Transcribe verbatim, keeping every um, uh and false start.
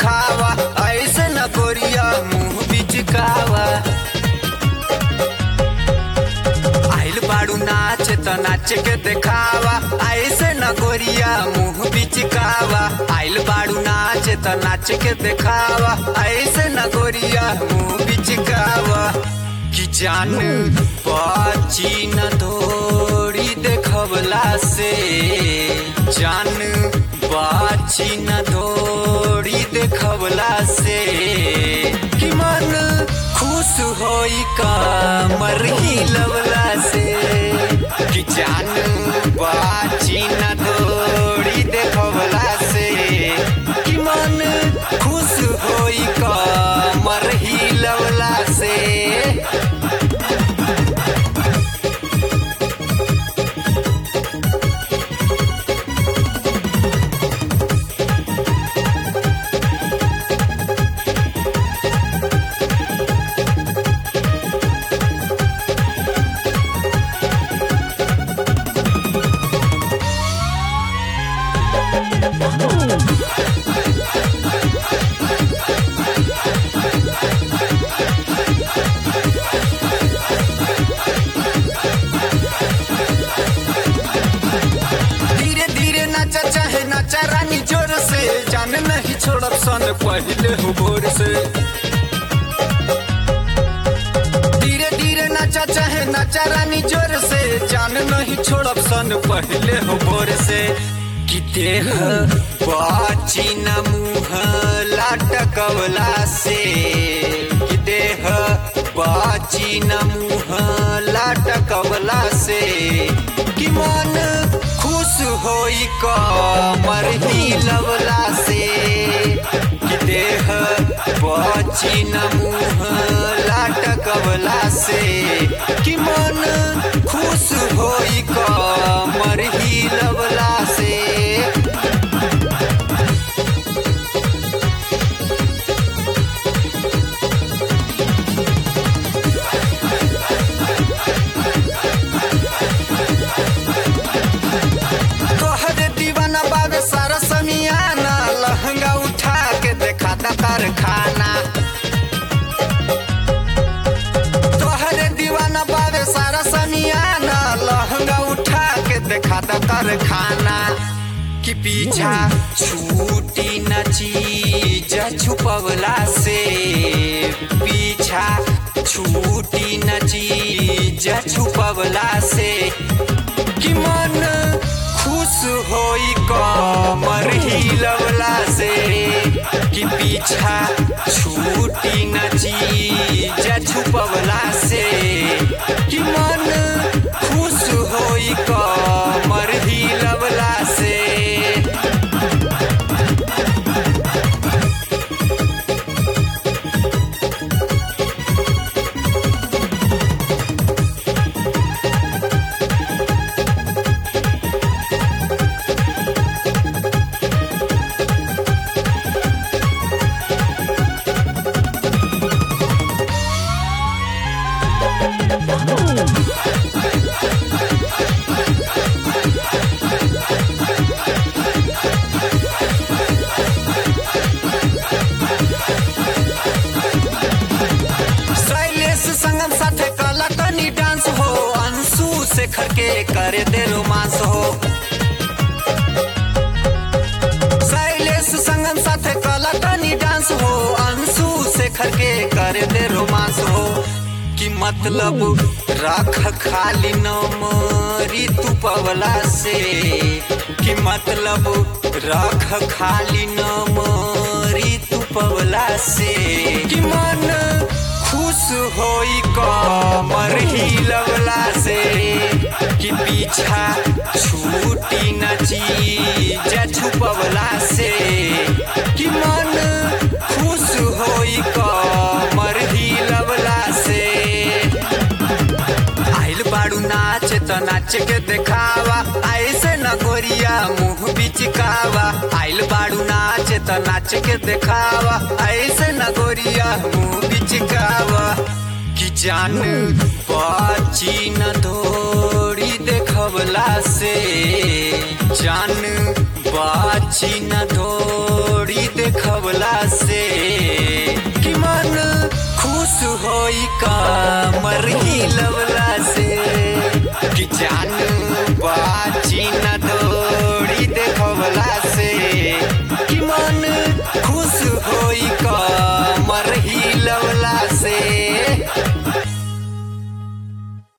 देखावा, ऐसे न गोरिया मुंह बिचकावा। आइल बाड़ू नाच त नाच के देखावा, ऐसे न गोरिया मुंह बिचकावा। आइल बाड़ू नाच त नाच के देखावा, ऐसे न गोरिया मुंह बिचकावा। कि जान बाची न दौड़ी देखवला से, जान बाची न दौड़ी देखवला से। कि मन खुश होई कमर हिलवला से। कि जान बाची न दौड़ी देखवला से। कि मन खुश होई कमर हिलवला से। चाहे नाचा रानी जोर से, जान नहीं छोड़ब सन पहले हो भोर से। धीरे धीरे नाचा चाहे नाचा रानी जोर से, जान नहीं छोड़ब सन पहले हो भोर से। कि देह बाची न मुँह लाटकवला से। कि देह बाची न मुँह लाटकवला से। कि मन खुश होई कमर हिलवला से। कि देह बाची न मुँह लाटकवला से। कि मन खुश होई कमर हिलवला से। सारा समियाना लहंगा उठा के देखाता कारखाना। तोहरे दीवाना बावे सारा समियाना लहंगा उठा के देखाता कारखाना। कि पीछा छूटी न चीज छुपवला से। पीछा छूटी न चीज छुपवला से। कि मन खुश होई कमर हिलवला से। कि पीछा छूटी न चीज छुपवला से। कि मन खुश होई कमर हिलवला से। शेखर के करे दे रोमांस हो। शैलेश संगम साथे कला तनी डांस हो। अंशु शेखर के करे दे रोमांस हो। कि मतलब रख खाली न मरी तू पवला से। कि मतलब रख खाली न मरी तू पवला से। कि मन खुश होई कमर हिलवला से। कि पीछा छूटी न चीज छुपवला से। कि मन खुश होई कमर हिलवला से। आइल बाड़ू नाच त नाच के देखावा, ऐसे न गोरिया मुँह बिचकावा। आइल बाड़ू नाच त नाच के देखावा, ऐसे न गोरिया मुँह बिचकावा। कि जान बाची न दौड़ी देखवला से। जान बाची न दौड़ी देखवला से कि मन खुश होई कमर हिलवला से कि जान